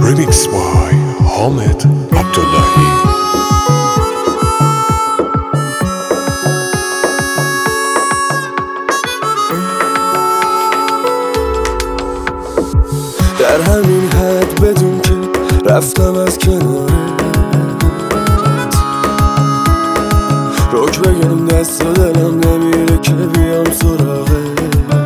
Remix by حامد عبداللهی. در همین حد بدون که رفتم از کنارت، روک بگم دست و دلم نمیره که بیام سراغت.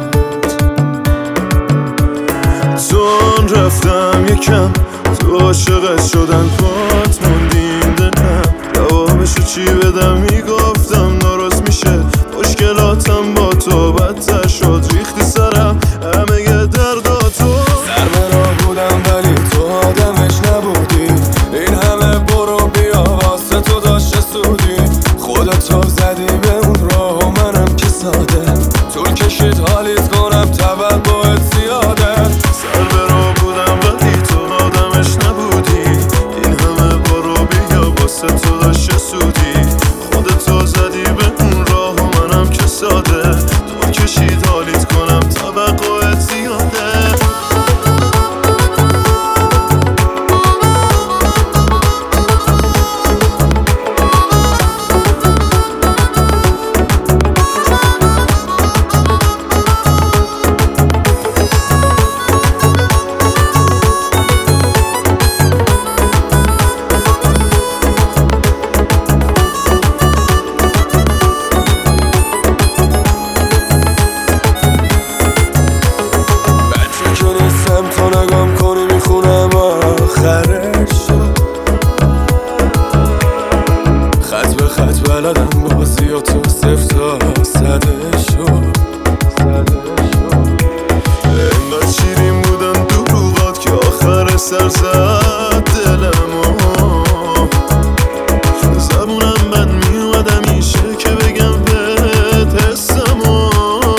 چون رفتم یکم تو عاشقت شدن پات موندین دلم، جوابشو چی بدم میگفتم درست میشه، مشکلاتم با تو بدتر شد، ریختی سرم همه درداتو. سر به راه بودم ولی تو آدمش نبودی، این همه برو بیا واسه تو داشت سودی، خودتو زدی به اون راه و منم که ساده، طول کشید حالیت کنم توقعت زیاده. سر به راه بودم ولی تو آدمش نبودی، این همه برو بیا واسه تو داشت سودی، خودتو زدی به اون راه و منم که ساده، طول کشید حالیت کنم توقعت زیاده. تو نگام کنی میخونم آخرش شد، خط به خط بلدم بازی و تو صفر تا صده شد. اینقدر شیرین بودم دروغات که آخر سر زد دلمو، زبونم بند میومد همیشه که بگم بهت حسمو.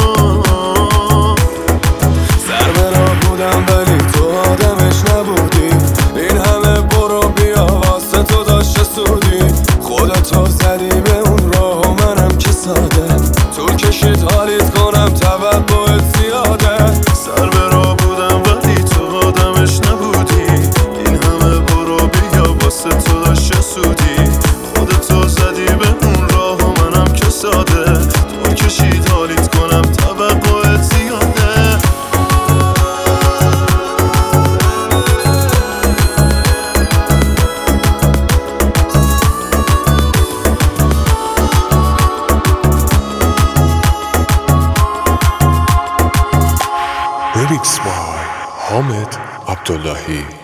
سر به راه بودم ولی تو آدمش نبودی، این همه برو بیا واسه تو داشت سودی، خودتو زدی به اون راه و منم که ساده، طول کشید حالیت کنم توقعت زیاده. سر به راه بودم ولی تو آدمش نبودی، این همه برو بیا واسه تو داشت سودی، خودتو زدی به اون راه و منم که ساده، طول کشید حالیت کنم توقعت زیاده. Remix by حامد عبداللهی.